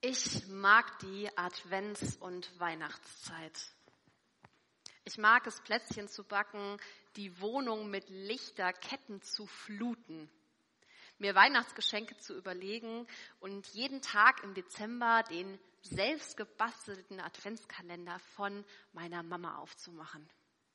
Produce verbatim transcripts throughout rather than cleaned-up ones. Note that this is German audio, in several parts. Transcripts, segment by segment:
Ich mag die Advents- und Weihnachtszeit. Ich mag es, Plätzchen zu backen, die Wohnung mit Lichterketten zu fluten, mir Weihnachtsgeschenke zu überlegen und jeden Tag im Dezember den selbst gebastelten Adventskalender von meiner Mama aufzumachen.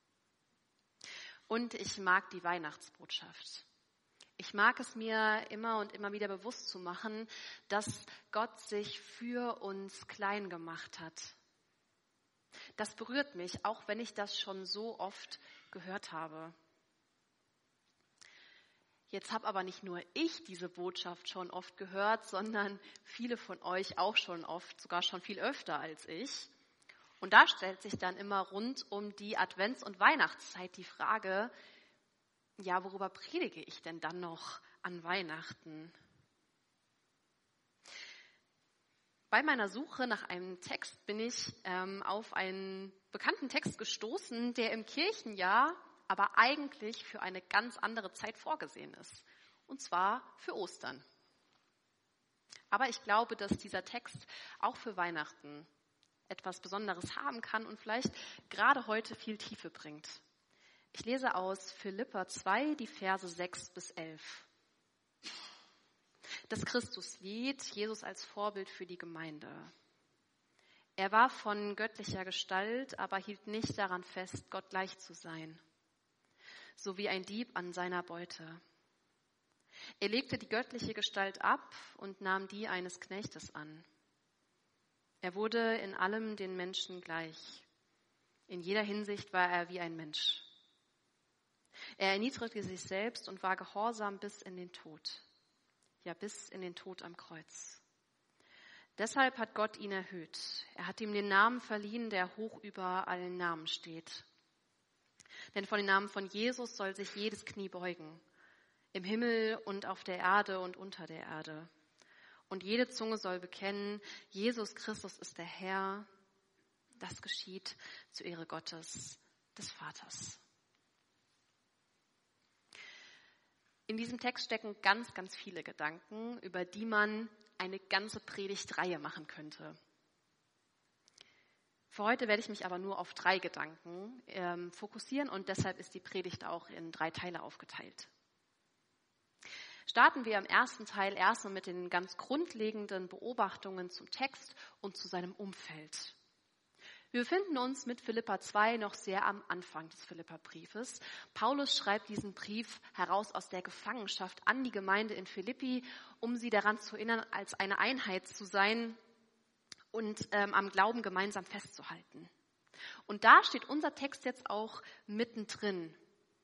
Und ich mag die Weihnachtsbotschaft. Ich mag es mir immer und immer wieder bewusst zu machen, dass Gott sich für uns klein gemacht hat. Das berührt mich, auch wenn ich das schon so oft gehört habe. Jetzt habe aber nicht nur ich diese Botschaft schon oft gehört, sondern viele von euch auch schon oft, sogar schon viel öfter als ich. Und da stellt sich dann immer rund um die Advents- und Weihnachtszeit die Frage, ja, worüber predige ich denn dann noch an Weihnachten? Bei meiner Suche nach einem Text bin ich ähm, auf einen bekannten Text gestoßen, der im Kirchenjahr aber eigentlich für eine ganz andere Zeit vorgesehen ist. Und zwar für Ostern. Aber ich glaube, dass dieser Text auch für Weihnachten etwas Besonderes haben kann und vielleicht gerade heute viel Tiefe bringt. Ich lese aus Philipper zwei, die Verse sechs bis elf. Das Christuslied, Jesus als Vorbild für die Gemeinde. Er war von göttlicher Gestalt, aber hielt nicht daran fest, Gott gleich zu sein, so wie ein Dieb an seiner Beute. Er legte die göttliche Gestalt ab und nahm die eines Knechtes an. Er wurde in allem den Menschen gleich. In jeder Hinsicht war er wie ein Mensch. Er erniedrigte sich selbst und war gehorsam bis in den Tod. Ja, bis in den Tod am Kreuz. Deshalb hat Gott ihn erhöht. Er hat ihm den Namen verliehen, der hoch über allen Namen steht. Denn vor den Namen von Jesus soll sich jedes Knie beugen. Im Himmel und auf der Erde und unter der Erde. Und jede Zunge soll bekennen, Jesus Christus ist der Herr. Das geschieht zur Ehre Gottes, des Vaters. In diesem Text stecken ganz, ganz viele Gedanken, über die man eine ganze Predigtreihe machen könnte. Für heute werde ich mich aber nur auf drei Gedanken ähm, fokussieren und deshalb ist die Predigt auch in drei Teile aufgeteilt. Starten wir im ersten Teil erstmal mit den ganz grundlegenden Beobachtungen zum Text und zu seinem Umfeld. Wir befinden uns mit Philipper zwei noch sehr am Anfang des Philipperbriefes. Paulus schreibt diesen Brief heraus aus der Gefangenschaft an die Gemeinde in Philippi, um sie daran zu erinnern, als eine Einheit zu sein und ähm, am Glauben gemeinsam festzuhalten. Und da steht unser Text jetzt auch mittendrin.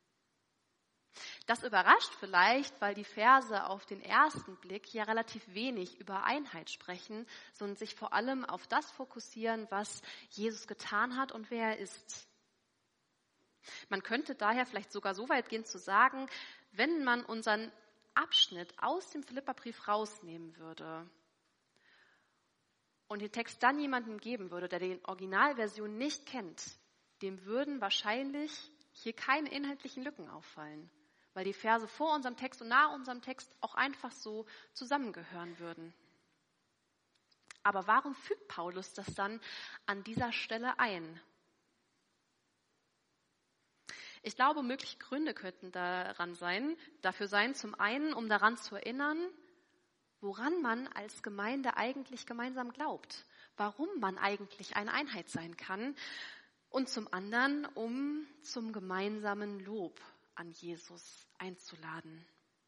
Das überrascht vielleicht, weil die Verse auf den ersten Blick ja relativ wenig über Einheit sprechen, sondern sich vor allem auf das fokussieren, was Jesus getan hat und wer er ist. Man könnte daher vielleicht sogar so weit gehen zu sagen, wenn man unseren Abschnitt aus dem Philipperbrief rausnehmen würde und den Text dann jemandem geben würde, der die Originalversion nicht kennt, dem würden wahrscheinlich hier keine inhaltlichen Lücken auffallen, weil die Verse vor unserem Text und nach unserem Text auch einfach so zusammengehören würden. Aber warum fügt Paulus das dann an dieser Stelle ein? Ich glaube, mögliche Gründe könnten daran sein, dafür sein, zum einen, um daran zu erinnern, woran man als Gemeinde eigentlich gemeinsam glaubt, warum man eigentlich eine Einheit sein kann, und zum anderen, um zum gemeinsamen Lob an Jesus einzuladen.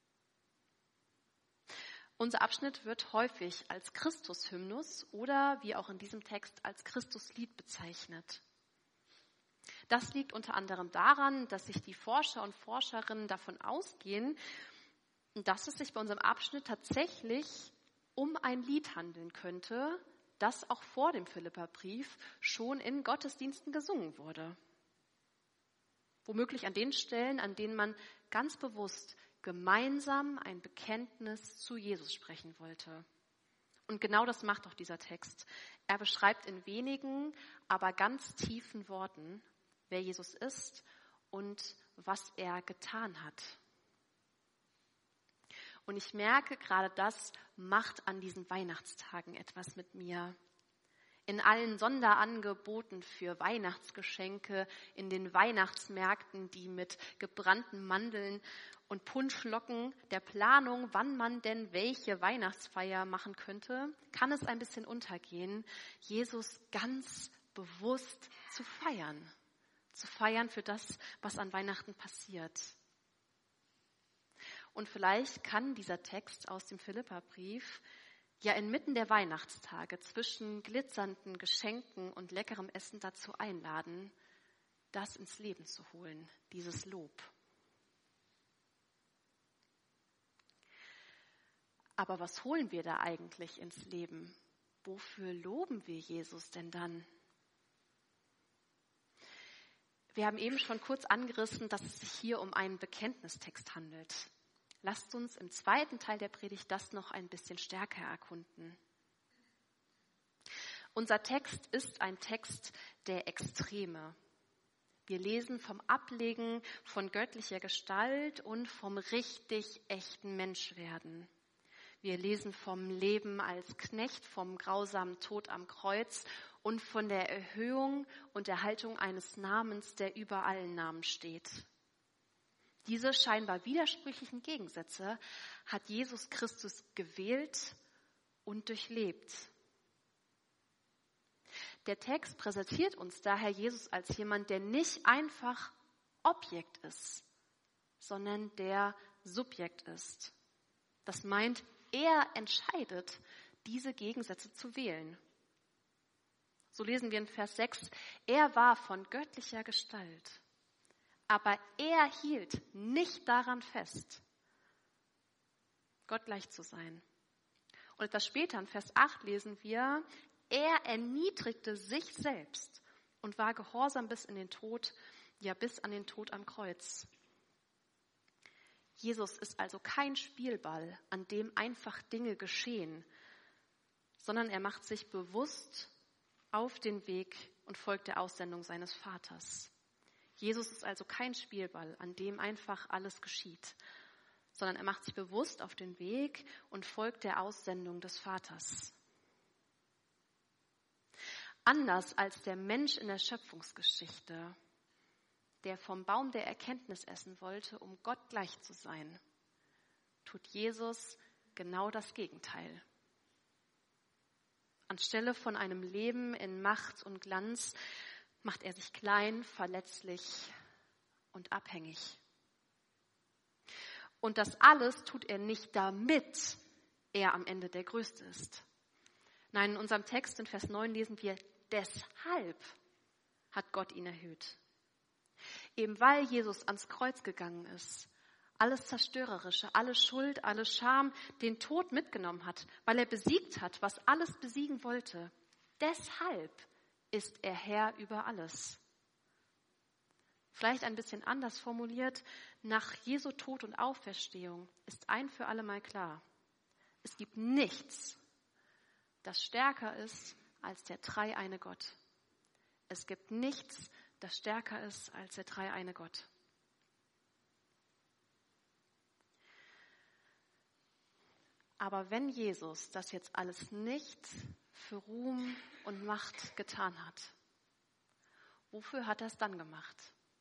Unser Abschnitt wird häufig als Christus-Hymnus oder, wie auch in diesem Text, als Christuslied bezeichnet. Das liegt unter anderem daran, dass sich die Forscher und Forscherinnen davon ausgehen, dass es sich bei unserem Abschnitt tatsächlich um ein Lied handeln könnte, das auch vor dem Philipperbrief schon in Gottesdiensten gesungen wurde. Womöglich an den Stellen, an denen man ganz bewusst gemeinsam ein Bekenntnis zu Jesus sprechen wollte. Und genau das macht auch dieser Text. Er beschreibt in wenigen, aber ganz tiefen Worten, wer Jesus ist und was er getan hat. Und ich merke, gerade das macht an diesen Weihnachtstagen etwas mit mir. In allen Sonderangeboten für Weihnachtsgeschenke, in den Weihnachtsmärkten, die mit gebrannten Mandeln und Punschlocken der Planung, wann man denn welche Weihnachtsfeier machen könnte, kann es ein bisschen untergehen, Jesus ganz bewusst zu feiern. Zu feiern für das, was an Weihnachten passiert. Und vielleicht kann dieser Text aus dem Philipperbrief ja inmitten der Weihnachtstage zwischen glitzernden Geschenken und leckerem Essen dazu einladen, das ins Leben zu holen, dieses Lob. Aber was holen wir da eigentlich ins Leben? Wofür loben wir Jesus denn dann? Wir haben eben schon kurz angerissen, dass es sich hier um einen Bekenntnistext handelt. Lasst uns im zweiten Teil der Predigt das noch ein bisschen stärker erkunden. Unser Text ist ein Text der Extreme. Wir lesen vom Ablegen von göttlicher Gestalt und vom richtig echten Menschwerden. Wir lesen vom Leben als Knecht, vom grausamen Tod am Kreuz und von der Erhöhung und Erhaltung eines Namens, der über allen Namen steht. Diese scheinbar widersprüchlichen Gegensätze hat Jesus Christus gewählt und durchlebt. Der Text präsentiert uns daher Jesus als jemand, der nicht einfach Objekt ist, sondern der Subjekt ist. Das meint, er entscheidet, diese Gegensätze zu wählen. So lesen wir in Vers sechs, er war von göttlicher Gestalt. Aber er hielt nicht daran fest, Gott gleich zu sein. Und etwas später in Vers acht lesen wir, er erniedrigte sich selbst und war gehorsam bis in den Tod, ja bis an den Tod am Kreuz. Jesus ist also kein Spielball, an dem einfach Dinge geschehen, sondern er macht sich bewusst auf den Weg und folgt der Aussendung seines Vaters. Jesus ist also kein Spielball, an dem einfach alles geschieht, sondern er macht sich bewusst auf den Weg und folgt der Aussendung des Vaters. Anders als der Mensch in der Schöpfungsgeschichte, der vom Baum der Erkenntnis essen wollte, um Gott gleich zu sein, tut Jesus genau das Gegenteil. Anstelle von einem Leben in Macht und Glanz macht er sich klein, verletzlich und abhängig. Und das alles tut er nicht, damit er am Ende der Größte ist. Nein, in unserem Text in Vers neun lesen wir, deshalb hat Gott ihn erhöht. Eben weil Jesus ans Kreuz gegangen ist, alles Zerstörerische, alle Schuld, alle Scham, den Tod mitgenommen hat, weil er besiegt hat, was alles besiegen wollte. Deshalb ist er Herr über alles. Vielleicht ein bisschen anders formuliert, nach Jesu Tod und Auferstehung ist ein für alle Mal klar, es gibt nichts, das stärker ist als der dreieine Gott. Es gibt nichts, das stärker ist als der dreieine Gott. Aber wenn Jesus das jetzt alles nicht für Ruhm und Macht getan hat, wofür hat er es dann gemacht?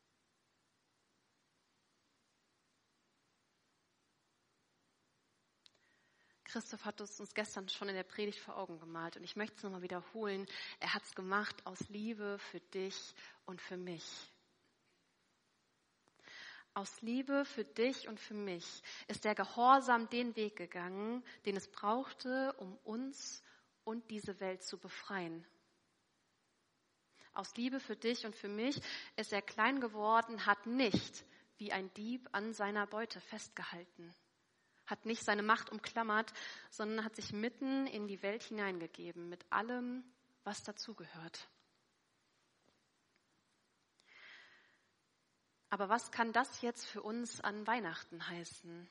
Christoph hat es uns gestern schon in der Predigt vor Augen gemalt und ich möchte es nochmal wiederholen. Er hat es gemacht aus Liebe für dich und für mich. Aus Liebe für dich und für mich ist der Gehorsam den Weg gegangen, den es brauchte, um uns und diese Welt zu befreien. Aus Liebe für dich und für mich ist er klein geworden, hat nicht wie ein Dieb an seiner Beute festgehalten, hat nicht seine Macht umklammert, sondern hat sich mitten in die Welt hineingegeben mit allem, was dazugehört. Aber was kann das jetzt für uns an Weihnachten heißen?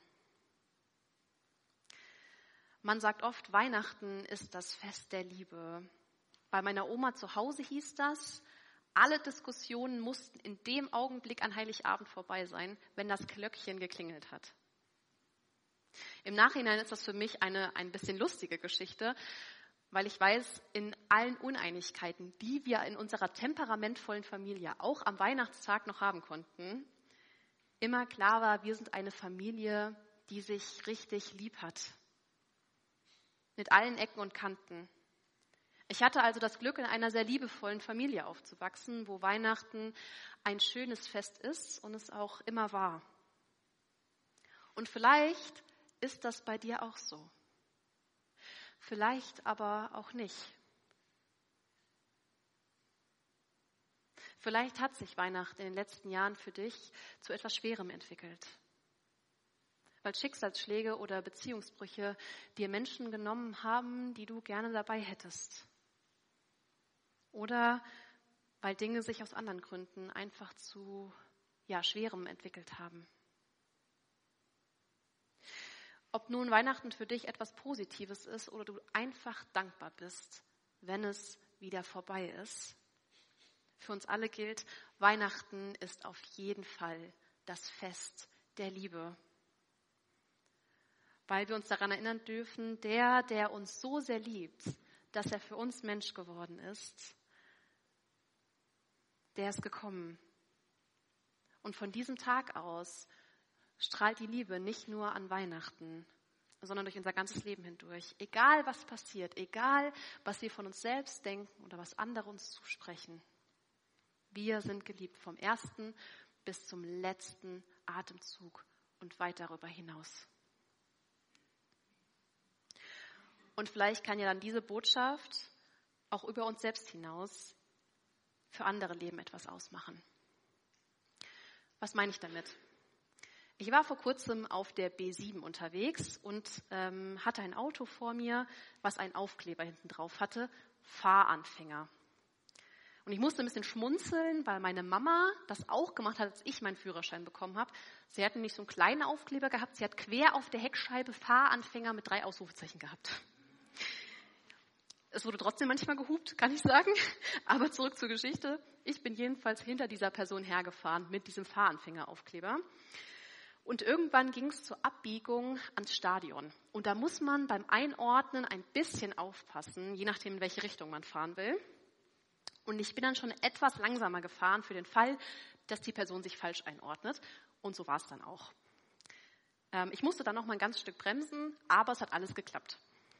Man sagt oft, Weihnachten ist das Fest der Liebe. Bei meiner Oma zu Hause hieß das, alle Diskussionen mussten in dem Augenblick an Heiligabend vorbei sein, wenn das Glöckchen geklingelt hat. Im Nachhinein ist das für mich eine ein bisschen lustige Geschichte, weil ich weiß, in allen Uneinigkeiten, die wir in unserer temperamentvollen Familie auch am Weihnachtstag noch haben konnten, immer klar war, wir sind eine Familie, die sich richtig lieb hat. Mit allen Ecken und Kanten. Ich hatte also das Glück, in einer sehr liebevollen Familie aufzuwachsen, wo Weihnachten ein schönes Fest ist und es auch immer war. Und vielleicht ist das bei dir auch so. Vielleicht aber auch nicht. Vielleicht hat sich Weihnachten in den letzten Jahren für dich zu etwas Schwerem entwickelt. Weil Schicksalsschläge oder Beziehungsbrüche dir Menschen genommen haben, die du gerne dabei hättest. Oder weil Dinge sich aus anderen Gründen einfach zu ja, Schwerem entwickelt haben. Ob nun Weihnachten für dich etwas Positives ist oder du einfach dankbar bist, wenn es wieder vorbei ist. Für uns alle gilt, Weihnachten ist auf jeden Fall das Fest der Liebe. Weil wir uns daran erinnern dürfen, der, der uns so sehr liebt, dass er für uns Mensch geworden ist, der ist gekommen. Und von diesem Tag aus strahlt die Liebe nicht nur an Weihnachten, sondern durch unser ganzes Leben hindurch. Egal was passiert, egal was wir von uns selbst denken oder was andere uns zusprechen. Wir sind geliebt vom ersten bis zum letzten Atemzug und weit darüber hinaus. Und vielleicht kann ja dann diese Botschaft auch über uns selbst hinaus für andere Leben etwas ausmachen. Was meine ich damit? Ich war vor kurzem auf der B sieben unterwegs und ähm, hatte ein Auto vor mir, was einen Aufkleber hinten drauf hatte, Fahranfänger. Und ich musste ein bisschen schmunzeln, weil meine Mama das auch gemacht hat, als ich meinen Führerschein bekommen habe. Sie hat nämlich so einen kleinen Aufkleber gehabt, sie hat quer auf der Heckscheibe Fahranfänger mit drei Ausrufezeichen gehabt. Es wurde trotzdem manchmal gehupt, kann ich sagen. Aber zurück zur Geschichte. Ich bin jedenfalls hinter dieser Person hergefahren mit diesem Fahranfängeraufkleber. Und irgendwann ging es zur Abbiegung ans Stadion. Und da muss man beim Einordnen ein bisschen aufpassen, je nachdem, in welche Richtung man fahren will. Und ich bin dann schon etwas langsamer gefahren für den Fall, dass die Person sich falsch einordnet. Und so war es dann auch. Ähm, ich musste dann noch mal ein ganzes Stück bremsen, aber es hat alles geklappt.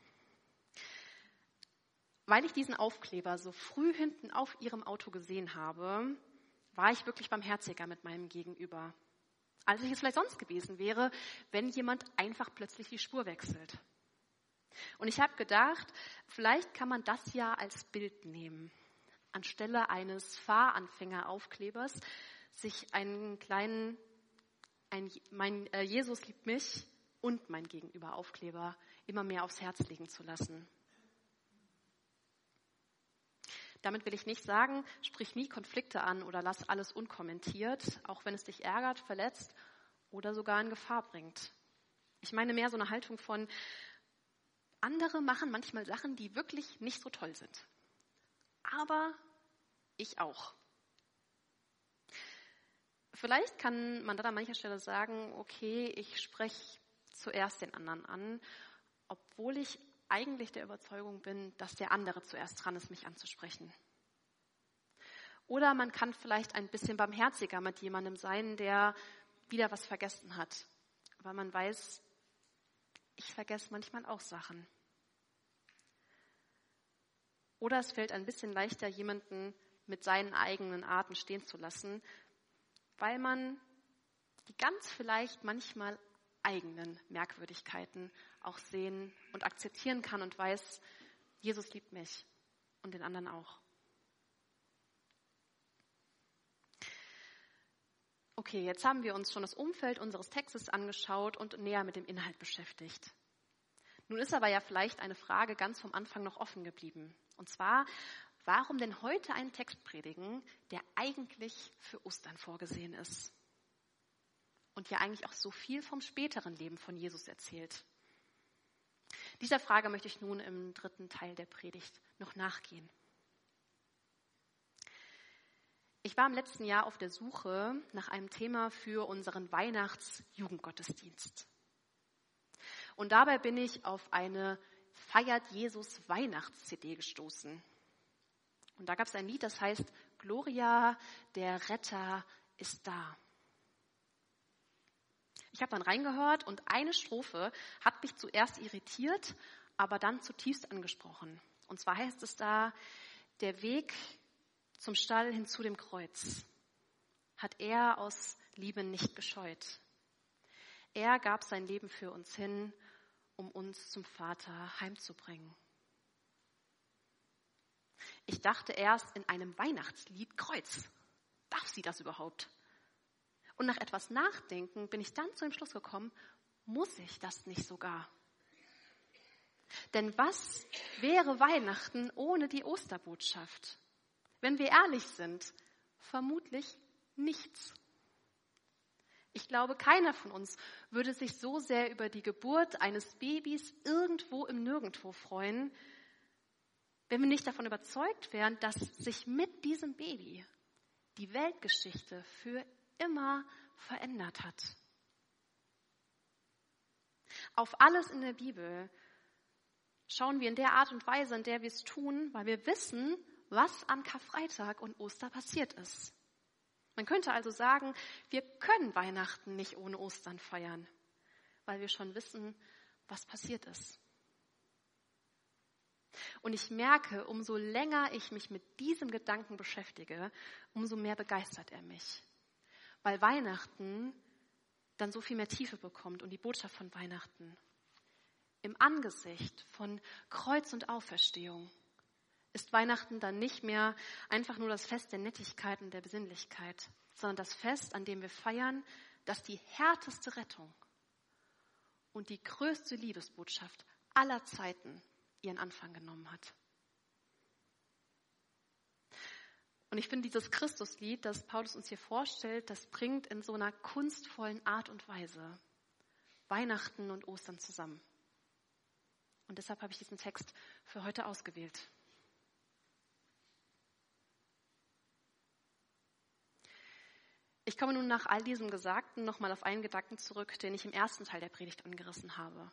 Weil ich diesen Aufkleber so früh hinten auf ihrem Auto gesehen habe, war ich wirklich barmherziger mit meinem Gegenüber, als ich es vielleicht sonst gewesen wäre, wenn jemand einfach plötzlich die Spur wechselt. Und ich habe gedacht, vielleicht kann man das ja als Bild nehmen. Anstelle eines Fahranfängeraufklebers sich einen kleinen, ein, mein äh, Jesus liebt mich und mein Gegenüber Aufkleber immer mehr aufs Herz legen zu lassen. Damit will ich nicht sagen, sprich nie Konflikte an oder lass alles unkommentiert, auch wenn es dich ärgert, verletzt oder sogar in Gefahr bringt. Ich meine mehr so eine Haltung von, andere machen manchmal Sachen, die wirklich nicht so toll sind. Aber ich auch. Vielleicht kann man dann an mancher Stelle sagen, okay, ich spreche zuerst den anderen an, obwohl ich eigentlich der Überzeugung bin, dass der andere zuerst dran ist, mich anzusprechen. Oder man kann vielleicht ein bisschen barmherziger mit jemandem sein, der wieder was vergessen hat. Weil man weiß, ich vergesse manchmal auch Sachen. Oder es fällt ein bisschen leichter, jemanden mit seinen eigenen Arten stehen zu lassen, weil man die ganz vielleicht manchmal eigenen Merkwürdigkeiten auch sehen und akzeptieren kann und weiß, Jesus liebt mich und den anderen auch. Okay, jetzt haben wir uns schon das Umfeld unseres Textes angeschaut und näher mit dem Inhalt beschäftigt. Nun ist aber ja vielleicht eine Frage ganz vom Anfang noch offen geblieben. Und zwar, warum denn heute einen Text predigen, der eigentlich für Ostern vorgesehen ist? Und ja eigentlich auch so viel vom späteren Leben von Jesus erzählt. Dieser Frage möchte ich nun im dritten Teil der Predigt noch nachgehen. Ich war im letzten Jahr auf der Suche nach einem Thema für unseren Weihnachtsjugendgottesdienst. Und dabei bin ich auf eine Feiert Jesus Weihnachts-C D gestoßen. Und da gab es ein Lied, das heißt Gloria, der Retter ist da. Ich habe dann reingehört und eine Strophe hat mich zuerst irritiert, aber dann zutiefst angesprochen. Und zwar heißt es da, der Weg zum Stall hin zu dem Kreuz hat er aus Liebe nicht gescheut. Er gab sein Leben für uns hin, um uns zum Vater heimzubringen. Ich dachte erst in einem Weihnachtslied, Kreuz, darf sie das überhaupt? Und nach etwas Nachdenken bin ich dann zu dem Schluss gekommen, muss ich das nicht sogar? Denn was wäre Weihnachten ohne die Osterbotschaft? Wenn wir ehrlich sind, vermutlich nichts. Ich glaube, keiner von uns würde sich so sehr über die Geburt eines Babys irgendwo im Nirgendwo freuen, wenn wir nicht davon überzeugt wären, dass sich mit diesem Baby die Weltgeschichte für immer verändert hat. Auf alles in der Bibel schauen wir in der Art und Weise, in der wir es tun, weil wir wissen, was an Karfreitag und Ostern passiert ist. Man könnte also sagen, wir können Weihnachten nicht ohne Ostern feiern, weil wir schon wissen, was passiert ist. Und ich merke, umso länger ich mich mit diesem Gedanken beschäftige, umso mehr begeistert er mich. Weil Weihnachten dann so viel mehr Tiefe bekommt und die Botschaft von Weihnachten. Im Angesicht von Kreuz und Auferstehung ist Weihnachten dann nicht mehr einfach nur das Fest der Nettigkeit und der Besinnlichkeit, sondern das Fest, an dem wir feiern, dass die härteste Rettung und die größte Liebesbotschaft aller Zeiten ihren Anfang genommen hat. Und ich finde, dieses Christuslied, das Paulus uns hier vorstellt, das bringt in so einer kunstvollen Art und Weise Weihnachten und Ostern zusammen. Und deshalb habe ich diesen Text für heute ausgewählt. Ich komme nun nach all diesem Gesagten nochmal auf einen Gedanken zurück, den ich im ersten Teil der Predigt angerissen habe.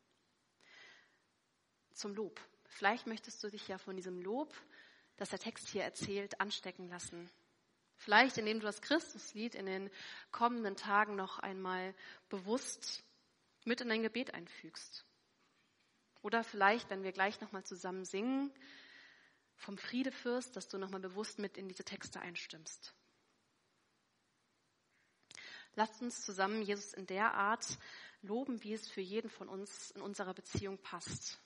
Zum Lob. Vielleicht möchtest du dich ja von diesem Lob, das der Text hier erzählt, anstecken lassen. Vielleicht, indem du das Christuslied in den kommenden Tagen noch einmal bewusst mit in dein Gebet einfügst. Oder vielleicht, wenn wir gleich nochmal zusammen singen, vom Friedefürst, dass du nochmal bewusst mit in diese Texte einstimmst. Lasst uns zusammen Jesus in der Art loben, wie es für jeden von uns in unserer Beziehung passt.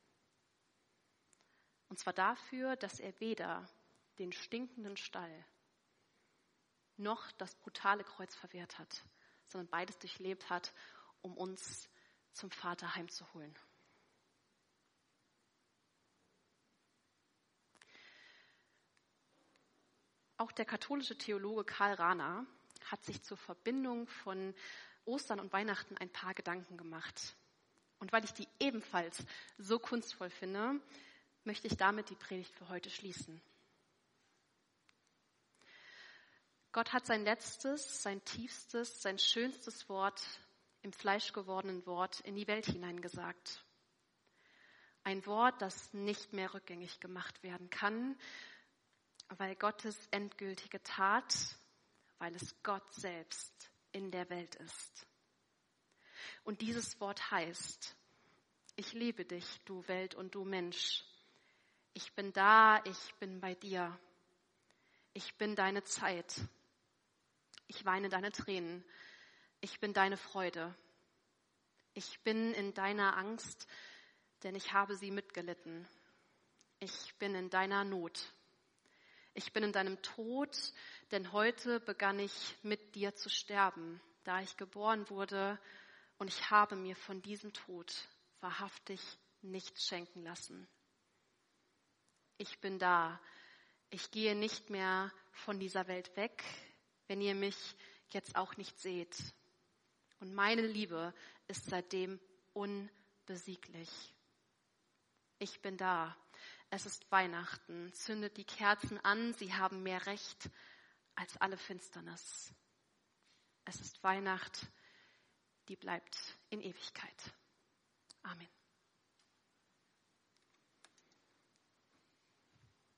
Und zwar dafür, dass er weder den stinkenden Stall noch das brutale Kreuz verwehrt hat, sondern beides durchlebt hat, um uns zum Vater heimzuholen. Auch der katholische Theologe Karl Rahner hat sich zur Verbindung von Ostern und Weihnachten ein paar Gedanken gemacht. Und weil ich die ebenfalls so kunstvoll finde, möchte ich damit die Predigt für heute schließen. Gott hat sein letztes, sein tiefstes, sein schönstes Wort im fleischgewordenen Wort in die Welt hineingesagt. Ein Wort, das nicht mehr rückgängig gemacht werden kann, weil Gottes endgültige Tat, weil es Gott selbst in der Welt ist. Und dieses Wort heißt, ich liebe dich, du Welt und du Mensch. Ich bin da, ich bin bei dir. Ich bin deine Zeit. Ich weine deine Tränen. Ich bin deine Freude. Ich bin in deiner Angst, denn ich habe sie mitgelitten. Ich bin in deiner Not. Ich bin in deinem Tod, denn heute begann ich mit dir zu sterben, da ich geboren wurde, und ich habe mir von diesem Tod wahrhaftig nichts schenken lassen. Ich bin da. Ich gehe nicht mehr von dieser Welt weg, wenn ihr mich jetzt auch nicht seht. Und meine Liebe ist seitdem unbesieglich. Ich bin da. Es ist Weihnachten. Zündet die Kerzen an. Sie haben mehr Recht als alle Finsternis. Es ist Weihnacht, die bleibt in Ewigkeit. Amen.